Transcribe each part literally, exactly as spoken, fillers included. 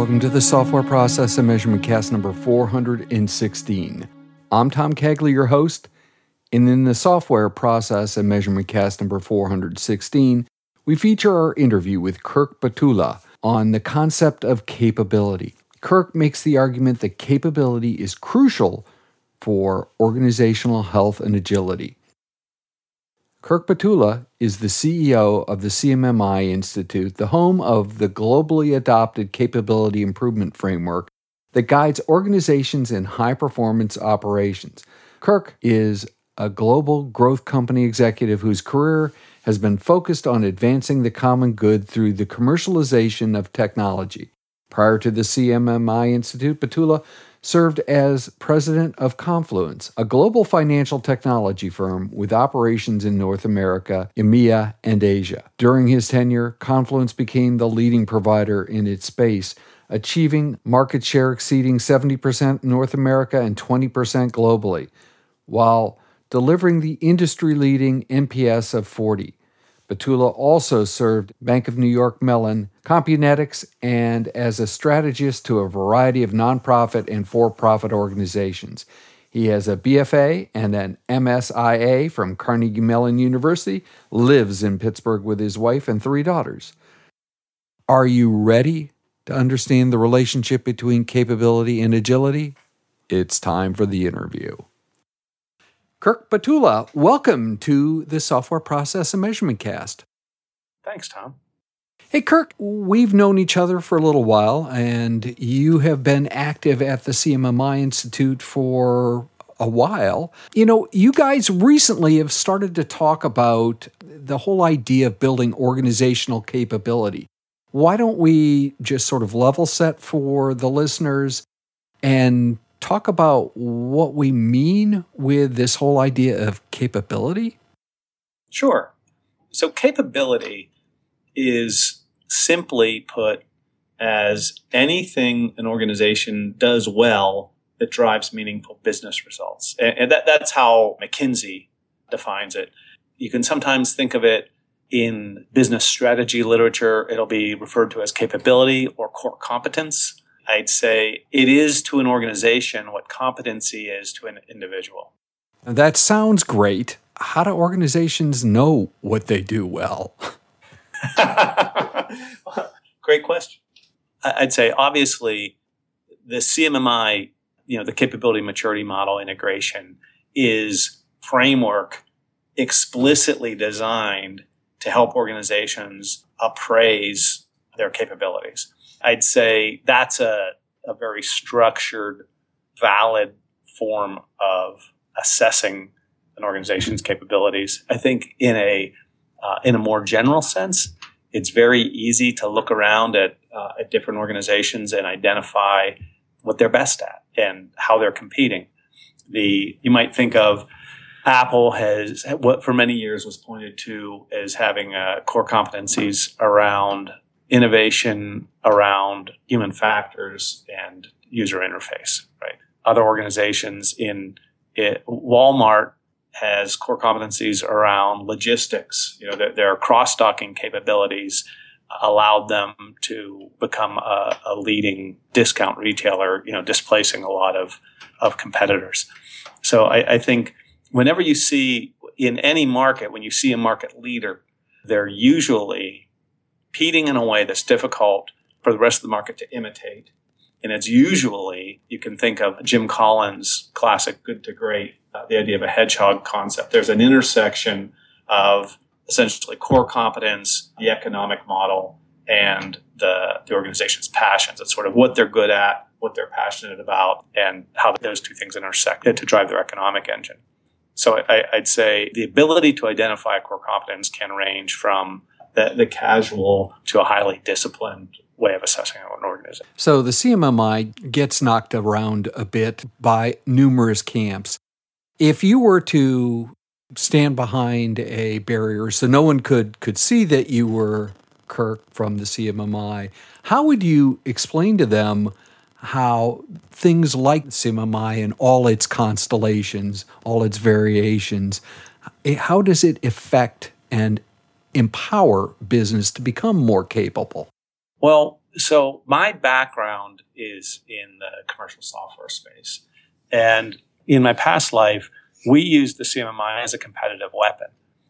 Welcome to the Software Process and Measurement Cast number four hundred sixteen. I'm Tom Cagley, your host, and in the Software Process and Measurement Cast number four hundred sixteen, we feature our interview with Kirk Batula on the concept of capability. Kirk makes the argument that capability is crucial for organizational health and agility. Kirk Batula is the C E O of the C M M I Institute, the home of the globally adopted capability improvement framework that guides organizations in high-performance operations. Kirk is a global growth company executive whose career has been focused on advancing the common good through the commercialization of technology. Prior to the C M M I Institute, Batula served as president of Confluence, a global financial technology firm with operations in North America, EMEA, and Asia. During his tenure, Confluence became the leading provider in its space, achieving market share exceeding seventy percent in North America and twenty percent globally, while delivering the industry-leading N P S of forty. Batula also served Bank of New York Mellon, Compunetics, and as a strategist to a variety of nonprofit and for-profit organizations. He has a B F A and an M S I A from Carnegie Mellon University, lives in Pittsburgh with his wife and three daughters. Are you ready to understand the relationship between capability and agility? It's time for the interview. Kirk Batula, welcome to the Software Process and Measurement Cast. Thanks, Tom. Hey, Kirk, we've known each other for a little while, and you have been active at the C M M I Institute for a while. You know, you guys recently have started to talk about the whole idea of building organizational capability. Why don't we just sort of level set for the listeners and talk about what we mean with this whole idea of capability? Sure. So capability is simply put as anything an organization does well that drives meaningful business results. And that, that's how McKinsey defines it. You can sometimes think of it in business strategy literature. It'll be referred to as capability or core competence. I'd say it is to an organization what competency is to an individual. That sounds great. How do organizations know what they do well? Great question. I'd say obviously the C M M I, you know, the capability maturity model integration is framework explicitly designed to help organizations appraise their capabilities. I'd say that's a, a very structured, valid form of assessing an organization's capabilities. I think in a uh, in a more general sense, it's very easy to look around at uh, at different organizations and identify what they're best at and how they're competing. The you might think of Apple has what for many years was pointed to as having uh, core competencies around innovation, around human factors and user interface, right? Other organizations in it, Walmart has core competencies around logistics. You know, their, their cross-docking capabilities allowed them to become a, a leading discount retailer, you know, displacing a lot of, of competitors. So I, I think whenever you see in any market, when you see a market leader, they're usually competing in a way that's difficult for the rest of the market to imitate. And it's usually, you can think of Jim Collins' classic Good to Great, uh, the idea of a hedgehog concept. There's an intersection of essentially core competence, the economic model, and the, the organization's passions. It's sort of what they're good at, what they're passionate about, and how those two things intersect to drive their economic engine. So I, I'd say the ability to identify a core competence can range from The, the casual to a highly disciplined way of assessing an organization. So the C M M I gets knocked around a bit by numerous camps. If you were to stand behind a barrier so no one could, could see that you were Kirk from the C M M I, how would you explain to them how things like C M M I and all its constellations, all its variations, how does it affect and empower business to become more capable? Well, So my background is in the commercial software space. And in my past life, we used the C M M I as a competitive weapon.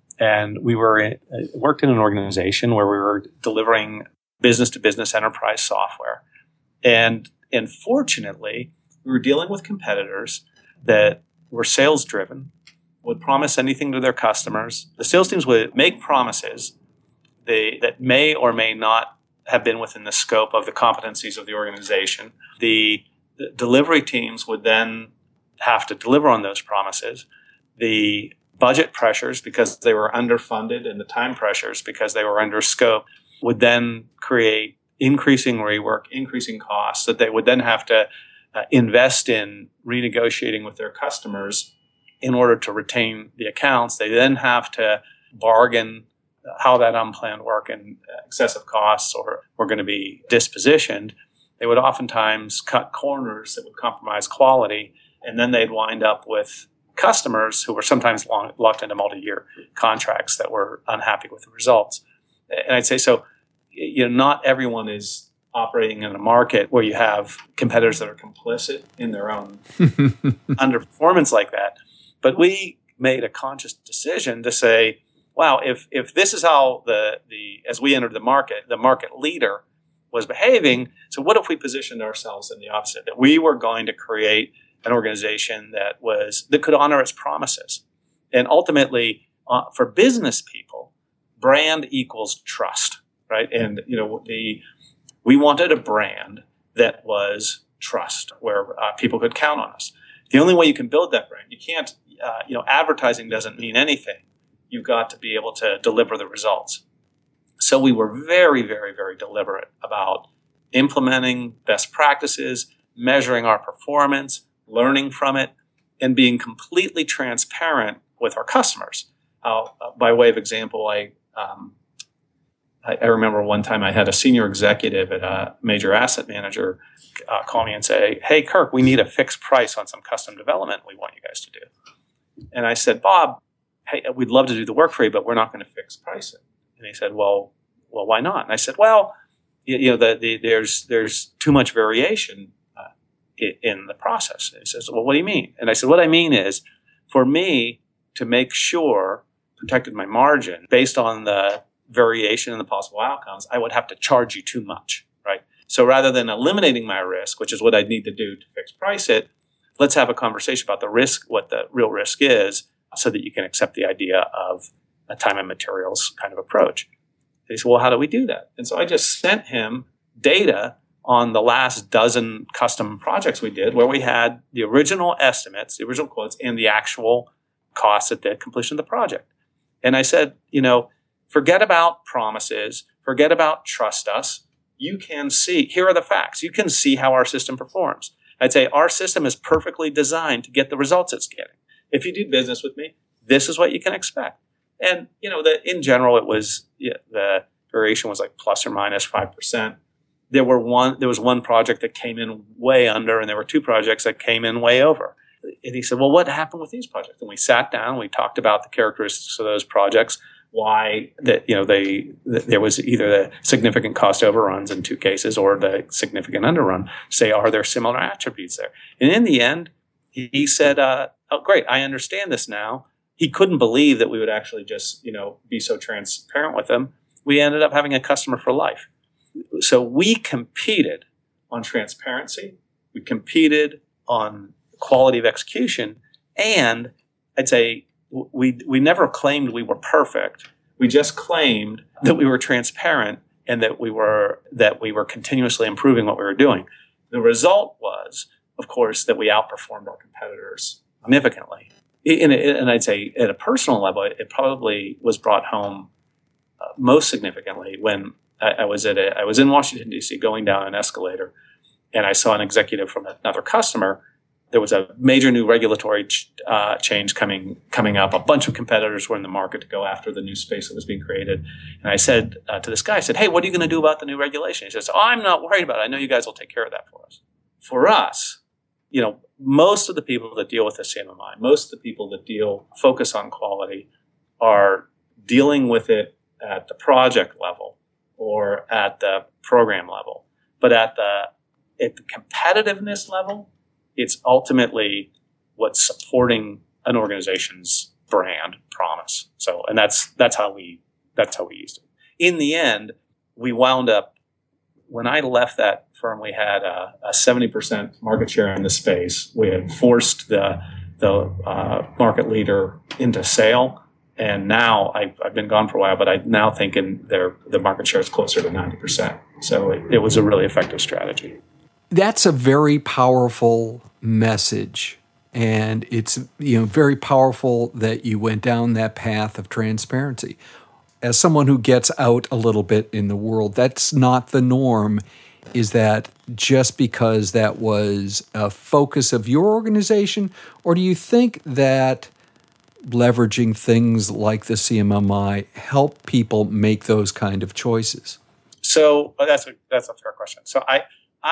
And we were in, worked in an organization where we were delivering business-to-business enterprise software. And, and fortunately, we were dealing with competitors that were sales-driven, would promise anything to their customers. The sales teams would make promises they, that may or may not have been within the scope of the competencies of the organization. The, the delivery teams would then have to deliver on those promises. The budget pressures, because they were underfunded, and the time pressures, because they were under scope, would then create increasing rework, increasing costs that they would then have to uh, invest in renegotiating with their customers in order to retain the accounts. They then have to bargain how that unplanned work and excessive costs or were going to be dispositioned. They would oftentimes cut corners that would compromise quality, and then they'd wind up with customers who were sometimes long, locked into multi-year contracts that were unhappy with the results. And I'd say, so, you know, not everyone is operating in a market where you have competitors that are complicit in their own underperformance like that. But we made a conscious decision to say, wow, if if this is how the, the as we entered the market, the market leader was behaving, so what if we positioned ourselves in the opposite, that we were going to create an organization that was that could honor its promises. And ultimately, uh, for business people, brand equals trust, right? And you know, the we wanted a brand that was trust, where uh, people could count on us. The only way you can build that brand, you can't, uh, you know, advertising doesn't mean anything. You've got to be able to deliver the results. So we were very, very, very deliberate about implementing best practices, measuring our performance, learning from it, and being completely transparent with our customers. Uh, by way of example, I, um, I I remember one time I had a senior executive at a major asset manager uh, call me and say, "Hey, Kirk, we need a fixed price on some custom development we want you guys to do." And I said, "Bob, hey, we'd love to do the work for you, but we're not going to fix price it." And he said, "Well, well, why not?" And I said, "Well, you, you know, the, the, there's there's too much variation uh, in, in the process." And he says, "Well, what do you mean?" And I said, "What I mean is, for me to make sure protected my margin based on the variation in the possible outcomes, I would have to charge you too much, right? So rather than eliminating my risk, which is what I'd need to do to fix price it, let's have a conversation about the risk, what the real risk is, so that you can accept the idea of a time and materials kind of approach." And he said, "Well, how do we do that?" And so I just sent him data on the last dozen custom projects we did, where we had the original estimates, the original quotes, and the actual costs at the completion of the project. And I said, you know, forget about promises, forget about trust us. You can see, here are the facts. You can see how our system performs. I'd say our system is perfectly designed to get the results it's getting. If you do business with me, this is what you can expect. And, you know, the, in general, it was, yeah, the variation was like plus or minus five percent. There were one, there was one project that came in way under, and there were two projects that came in way over. And he said, "Well, what happened with these projects?" And we sat down, we talked about the characteristics of those projects, why that, you know, they, that there was either the significant cost overruns in two cases or the significant underrun. Say, are there similar attributes there? And in the end, he, he said, uh, "Oh, great, I understand this now." He couldn't believe that we would actually just, you know, be so transparent with them. We ended up having a customer for life. So we competed on transparency. We competed on quality of execution. And I'd say we we never claimed we were perfect. We just claimed that we were transparent and that we were that we were continuously improving what we were doing. The result was, of course, that we outperformed our competitors significantly. And, and I'd say at a personal level, it probably was brought home uh, most significantly when I, I was at a, I was in Washington, D C, going down an escalator, and I saw an executive from another customer. There was a major new regulatory ch- uh, change coming coming up. A bunch of competitors were in the market to go after the new space that was being created. And I said uh, to this guy, I said, "Hey, what are you going to do about the new regulation?" He says, "Oh, I'm not worried about it. I know you guys will take care of that for us." For us, you know, most of the people that deal with the C M M I, most of the people that deal, focus on quality, are dealing with it at the project level or at the program level. But at the at the competitiveness level, it's ultimately what's supporting an organization's brand promise. So, and that's that's how we that's how we used it. In the end, we wound up, when I left that firm, we had a, a seventy percent market share in the space. We had forced the the uh, market leader into sale. And now I, I've been gone for a while, but I now think in their the market share is closer to ninety percent. So it, it was a really effective strategy. That's a very powerful message. And it's, you know, very powerful that you went down that path of transparency. As someone who gets out a little bit in the world, that's not the norm. Is that just because that was a focus of your organization? Or do you think that leveraging things like the C M M I help people make those kind of choices? So well, that's a that's a fair question. So I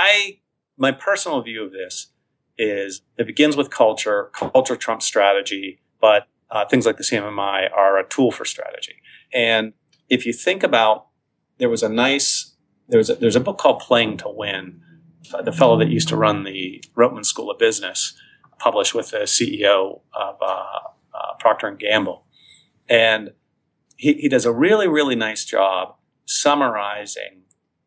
I my personal view of this is it begins with culture. Culture trumps strategy, but uh, things like the C M M I are a tool for strategy. And if you think about, there was a nice there's a, there's a book called Playing to Win. The fellow that used to run the Rotman School of Business published with the C E O of uh, Uh, Procter and Gamble. And he, he does a really, really nice job summarizing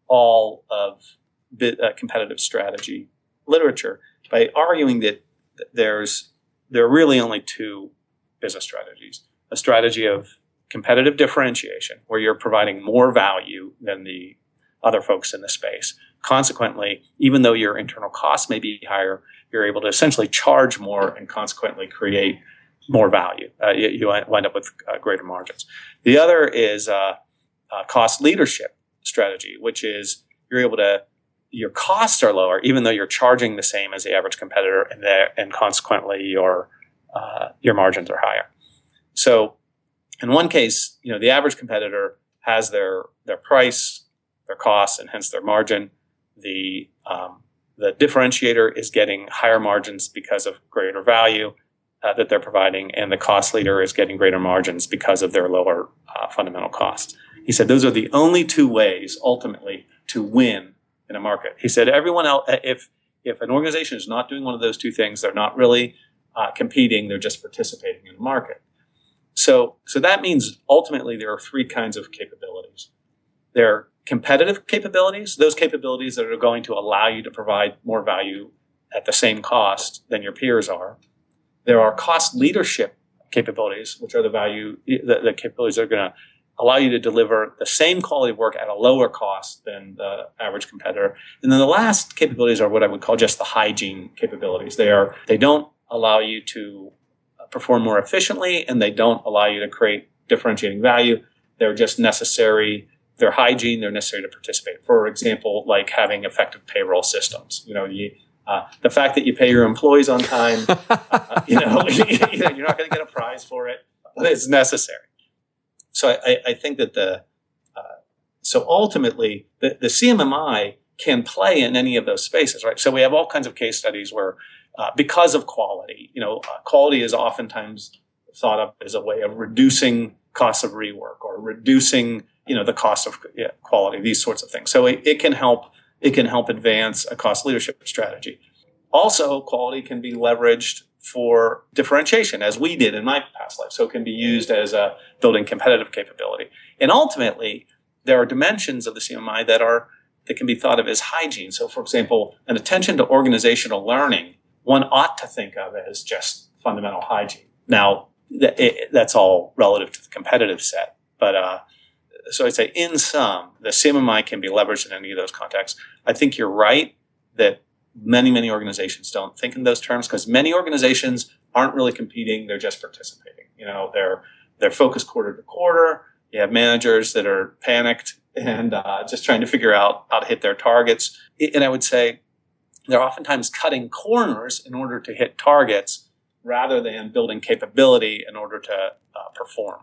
all of the uh, competitive strategy literature by arguing that there's there are really only two business strategies. A strategy of competitive differentiation, where you're providing more value than the other folks in the space. Consequently, even though your internal costs may be higher, you're able to essentially charge more and consequently create more value. Uh, you, you wind up with uh, greater margins. The other is uh, uh, cost leadership strategy, which is you're able to, your costs are lower, even though you're charging the same as the average competitor, and and consequently your uh, your margins are higher. So, in one case, you know, the average competitor has their their price, their costs, and hence their margin. The um, the differentiator is getting higher margins because of greater value Uh, that they're providing, and the cost leader is getting greater margins because of their lower uh, fundamental costs. He said those are the only two ways ultimately to win in a market. He said everyone else, if if an organization is not doing one of those two things, they're not really uh, competing; they're just participating in the market. So, so that means ultimately there are three kinds of capabilities. There are competitive capabilities; those capabilities that are going to allow you to provide more value at the same cost than your peers are. There are cost leadership capabilities, which are the value, the, the capabilities that are going to allow you to deliver the same quality of work at a lower cost than the average competitor. And then the last capabilities are what I would call just the hygiene capabilities. They are, they don't allow you to perform more efficiently, and they don't allow you to create differentiating value. They're just necessary. They're hygiene. They're necessary to participate. For example, like having effective payroll systems. You know, you, Uh, the fact that you pay your employees on time, uh, you know, you're not going to get a prize for it, but it's necessary. So I, I think that the, uh, so ultimately the, the C M M I can play in any of those spaces, right? So we have all kinds of case studies where, uh, because of quality, you know, uh, quality is oftentimes thought of as a way of reducing costs of rework or reducing, you know, the cost of yeah, quality, these sorts of things. So it, it can help. It can help advance a cost leadership strategy. Also, quality can be leveraged for differentiation, as we did in my past life. So it can be used as a building competitive capability. And ultimately, there are dimensions of the C M M I that are that can be thought of as hygiene. So, for example, an attention to organizational learning, one ought to think of as just fundamental hygiene. Now, th- it, that's all relative to the competitive set, but uh, so I'd say in sum, the C M M I can be leveraged in any of those contexts. I think you're right that many, many organizations don't think in those terms because many organizations aren't really competing. They're just participating. You know, they're, they're focused quarter to quarter. You have managers that are panicked and uh, just trying to figure out how to hit their targets. And I would say they're oftentimes cutting corners in order to hit targets rather than building capability in order to uh, perform.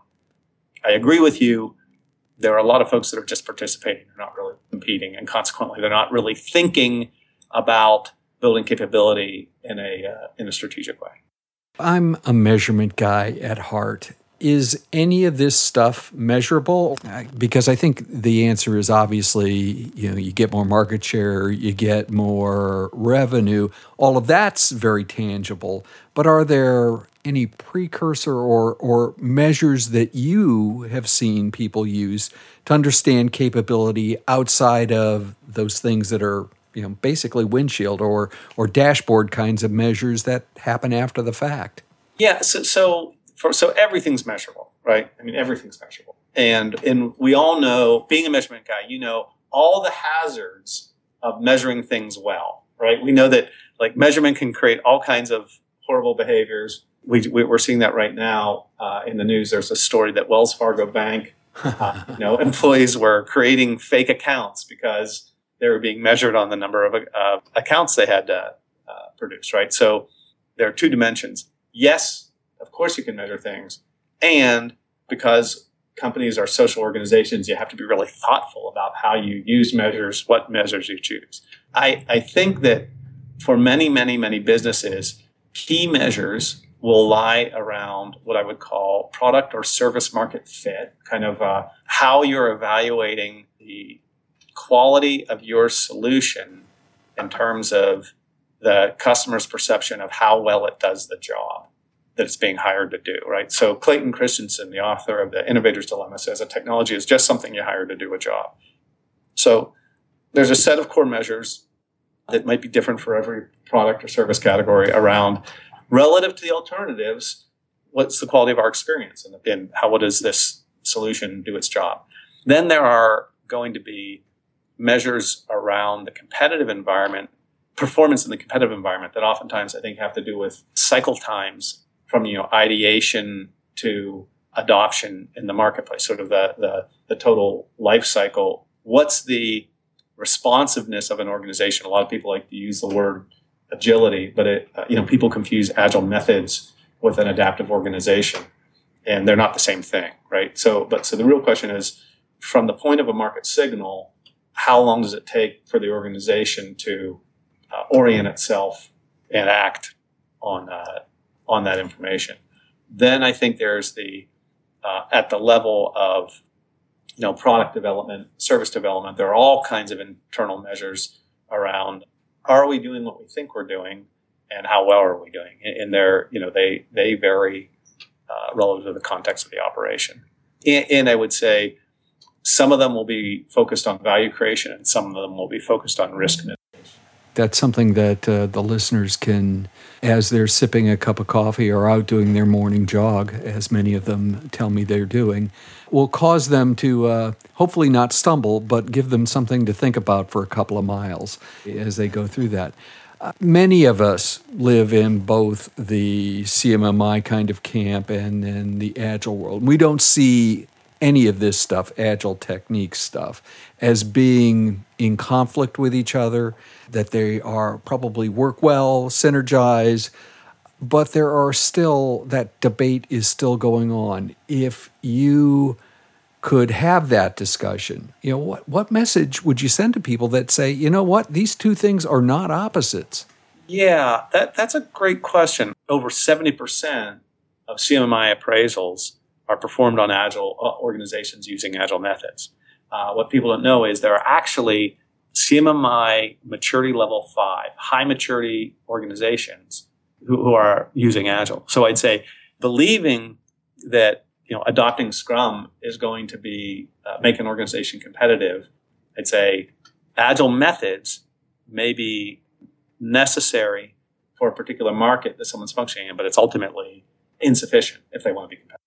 I agree with you. There are a lot of folks that are just participating. They're not really competing. And consequently, they're not really thinking about building capability in a uh, in a strategic way. I'm a measurement guy at heart. Is any of this stuff measurable? Because I think the answer is obviously, you know, you get more market share, you get more revenue. All of that's very tangible. But are there any precursor or or measures that you have seen people use to understand capability outside of those things that are, you know, basically windshield or or dashboard kinds of measures that happen after the fact? Yeah, so so for, so everything's measurable, right? I mean, everything's measurable, and and we all know, being a measurement guy, you know all the hazards of measuring things well, right? We know that like measurement can create all kinds of horrible behaviors. We, we're seeing that right now uh, in the news. There's a story that Wells Fargo Bank, uh, you know, employees were creating fake accounts because they were being measured on the number of uh, accounts they had to uh, produce, right? So there are two dimensions. Yes, of course you can measure things. And because companies are social organizations, you have to be really thoughtful about how you use measures, what measures you choose. I, I think that for many, many, many businesses, key measures will lie around what I would call product or service market fit, kind of uh, how you're evaluating the quality of your solution in terms of the customer's perception of how well it does the job that it's being hired to do, right? So Clayton Christensen, the author of The Innovator's Dilemma, says that technology is just something you hire to do a job. So there's a set of core measures that might be different for every product or service category around, relative to the alternatives, what's the quality of our experience and, and how does this solution do its job? Then there are going to be measures around the competitive environment, performance in the competitive environment that oftentimes I think have to do with cycle times from, you know, ideation to adoption in the marketplace, sort of the, the, the total life cycle. What's the responsiveness of an organization? A lot of people like to use the word agility, but it, uh, you know, people confuse agile methods with an adaptive organization, and they're not the same thing, right? So, but so the real question is, from the point of a market signal, how long does it take for the organization to uh, orient itself and act on uh, on that information? Then I think there's the uh, at the level of, you know, product development, service development. There are all kinds of internal measures around, are we doing what we think we're doing, and how well are we doing? And they're, you know, they they vary uh, relative to the context of the operation. And, and I would say some of them will be focused on value creation, and some of them will be focused on risk mitigation. That's something that uh, the listeners can, as they're sipping a cup of coffee or out doing their morning jog, as many of them tell me they're doing, will cause them to uh, hopefully not stumble, but give them something to think about for a couple of miles as they go through that. Uh, many of us live in both the C M M I kind of camp and, and the Agile world. We don't see any of this stuff, Agile technique stuff, as being in conflict with each other, that they are probably work well, synergize, but there are still, that debate is still going on. If you could have that discussion, you know, what, what message would you send to people that say, you know what, these two things are not opposites? Yeah, that, that's a great question. Over seventy percent of C M M I appraisals are performed on Agile uh, organizations using Agile methods. Uh, what people don't know is there are actually C M M I maturity level five, high maturity organizations who, who are using Agile. So I'd say believing that, you know, adopting Scrum is going to be uh, make an organization competitive, I'd say Agile methods may be necessary for a particular market that someone's functioning in, but it's ultimately insufficient if they want to be competitive.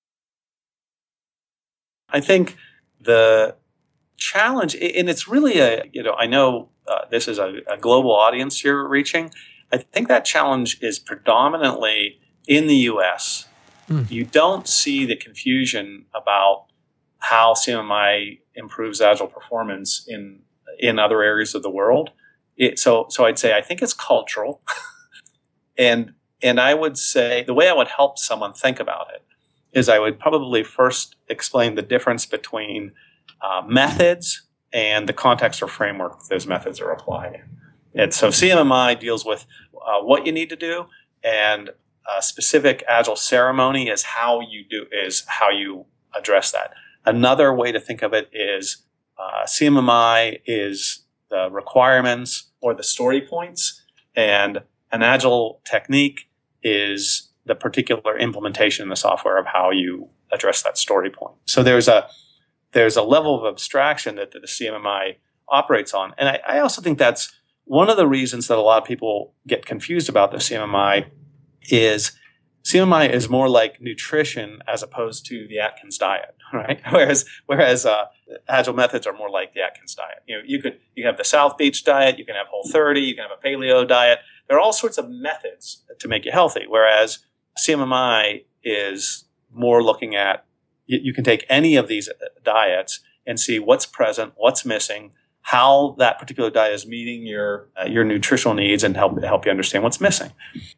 I think the challenge, and it's really a, you know, I know uh, this is a, a global audience you're reaching. I think that challenge is predominantly in the U S. Mm. You don't see the confusion about how C M M I improves Agile performance in in other areas of the world. It, so, so I'd say I think it's cultural, and and I would say the way I would help someone think about it is I would probably first explain the difference between uh, methods and the context or framework those methods are applied in. And so C M M I deals with uh, what you need to do, and a specific Agile ceremony is how you do is how you address that. Another way to think of it is uh, C M M I is the requirements or the story points, and an Agile technique is the particular implementation in the software of how you address that story point. So there's a there's a level of abstraction that, that the C M M I operates on, and I, I also think that's one of the reasons that a lot of people get confused about the C M M I is C M M I is more like nutrition as opposed to the Atkins diet, right? Whereas, whereas uh, Agile methods are more like the Atkins diet. You know, you could you can have the South Beach diet, you can have Whole thirty, you can have a Paleo diet. There are all sorts of methods to make you healthy. Whereas C M M I is more looking at you, you can take any of these diets and see what's present, what's missing, how that particular diet is meeting your uh, your nutritional needs, and help help you understand what's missing.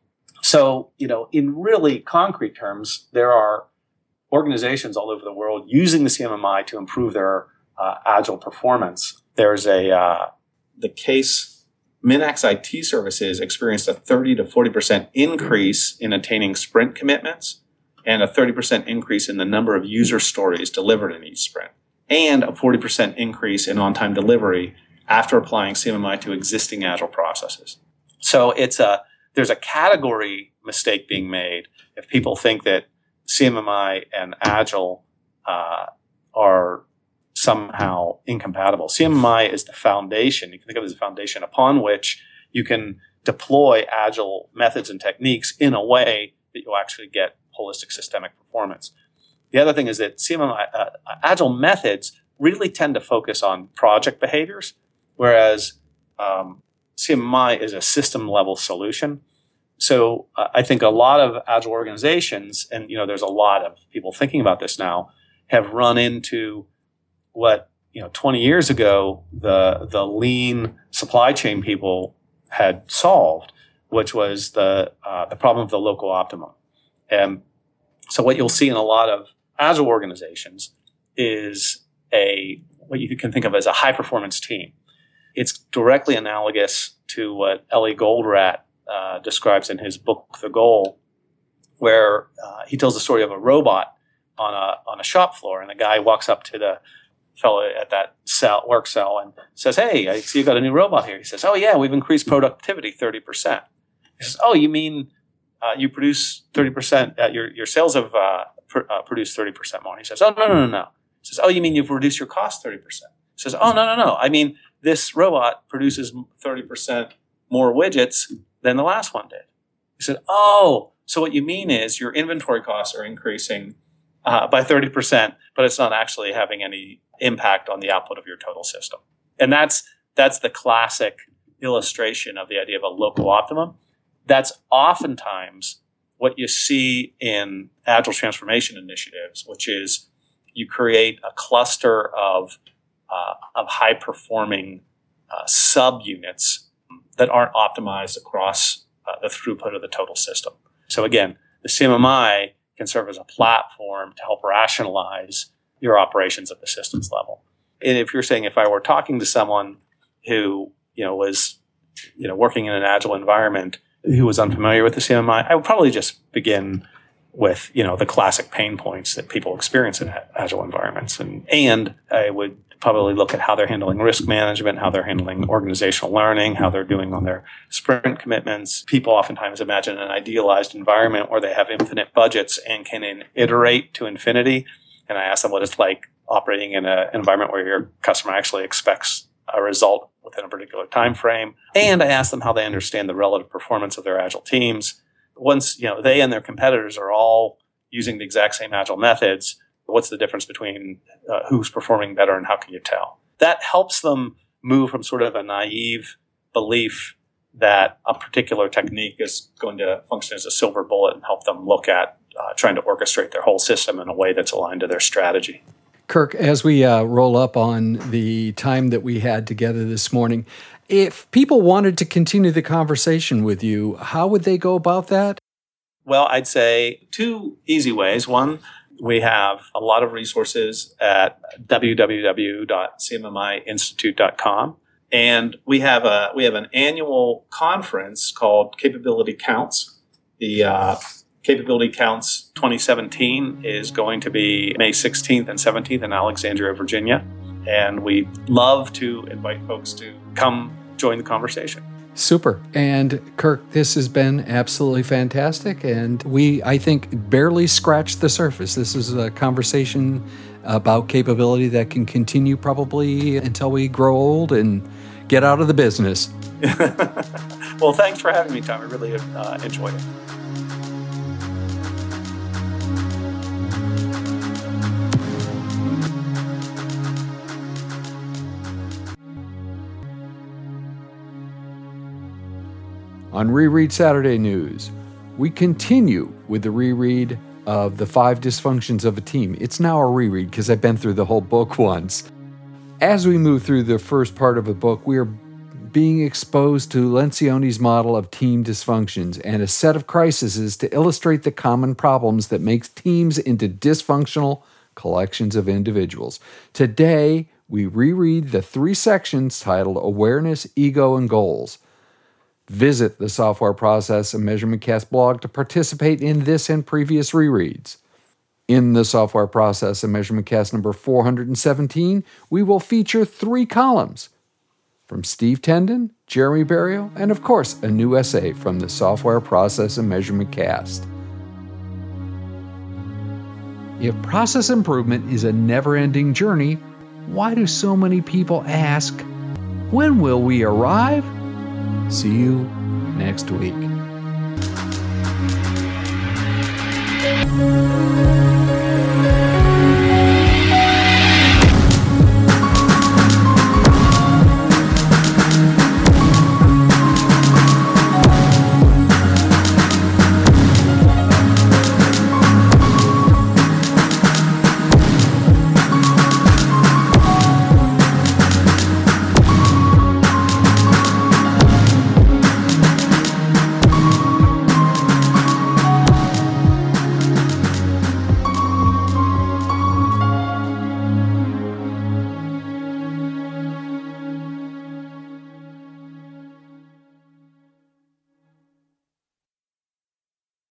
So, you know, in really concrete terms, there are organizations all over the world using the C M M I to improve their uh, Agile performance. There's a uh, the case Minax I T Services experienced a thirty to forty percent increase in attaining sprint commitments and a thirty percent increase in the number of user stories delivered in each sprint, and a forty percent increase in on-time delivery after applying C M M I to existing Agile processes. So it's a there's a category mistake being made if people think that C M M I and Agile uh, are somehow incompatible. C M M I is the foundation. You can think of it as a foundation upon which you can deploy Agile methods and techniques in a way that you'll actually get holistic systemic performance. The other thing is that C M M I, uh, Agile methods really tend to focus on project behaviors, whereas um, C M M I is a system-level solution. So uh, I think a lot of Agile organizations, and you know, there's a lot of people thinking about this now, have run into what you know twenty years ago the the lean supply chain people had solved, which was the uh, the problem of the local optimum. And so what you'll see in a lot of Agile organizations is a what you can think of as a high-performance team. It's directly analogous to what Ellie Goldratt uh, describes in his book, The Goal, where uh, he tells the story of a robot on a on a shop floor, and a guy walks up to the fellow at that cell, work cell and says, "Hey, I see you got a new robot here." He says, "Oh, yeah, we've increased productivity thirty percent. He says, "Oh, you mean uh, you produce thirty percent, uh, your, your sales have uh, pr- uh, produced thirty percent more." He says, "Oh, no, no, no, no." He says, "Oh, you mean you've reduced your cost thirty percent. He says, "Oh, no, no, no. I mean, this robot produces thirty percent more widgets than the last one did." He said, "Oh, so what you mean is your inventory costs are increasing uh, by thirty percent, but it's not actually having any impact on the output of your total system." And that's that's the classic illustration of the idea of a local optimum. That's oftentimes what you see in Agile transformation initiatives, which is you create a cluster of uh, of high-performing uh, subunits that aren't optimized across uh, the throughput of the total system. So again, the C M M I can serve as a platform to help rationalize your operations at the systems level. And if you're saying, if I were talking to someone who, you know, was, you know, working in an Agile environment who was unfamiliar with the C M M I, I would probably just begin with, you know, the classic pain points that people experience in Agile environments. And, and I would probably look at how they're handling risk management, how they're handling organizational learning, how they're doing on their sprint commitments. People oftentimes imagine an idealized environment where they have infinite budgets and can iterate to infinity. And I ask them what it's like operating in a, an environment where your customer actually expects a result within a particular time frame. And I ask them how they understand the relative performance of their Agile teams. Once, you know, they and their competitors are all using the exact same Agile methods, what's the difference between uh, who's performing better and how can you tell? That helps them move from sort of a naive belief that a particular technique is going to function as a silver bullet and help them look at uh, trying to orchestrate their whole system in a way that's aligned to their strategy. Kirk, as we uh, roll up on the time that we had together this morning, if people wanted to continue the conversation with you, how would they go about that? Well, I'd say two easy ways. One, we have a lot of resources at w w w dot c m m i institute dot com. And we have a we have an annual conference called Capability Counts. The uh, Capability Counts twenty seventeen is going to be May sixteenth and seventeenth in Alexandria, Virginia. And we'd love to invite folks to come join the conversation. Super. And Kirk, this has been absolutely fantastic. And we, I think, barely scratched the surface. This is a conversation about capability that can continue probably until we grow old and get out of the business. Well, thanks for having me, Tom. I really uh, enjoyed it. On Reread Saturday News, we continue with the reread of The Five Dysfunctions of a Team. It's now a reread because I've been through the whole book once. As we move through the first part of the book, we are being exposed to Lencioni's model of team dysfunctions and a set of crises to illustrate the common problems that makes teams into dysfunctional collections of individuals. Today, we reread the three sections titled Awareness, Ego, and Goals. Visit the Software Process and Measurement Cast blog to participate in this and previous rereads. In the Software Process and Measurement Cast number four hundred seventeen, we will feature three columns from Steve Tendon, Jeremy Barrio, and of course, a new essay from the Software Process and Measurement Cast. If process improvement is a never-ending journey, why do so many people ask, when will we arrive? See you next week.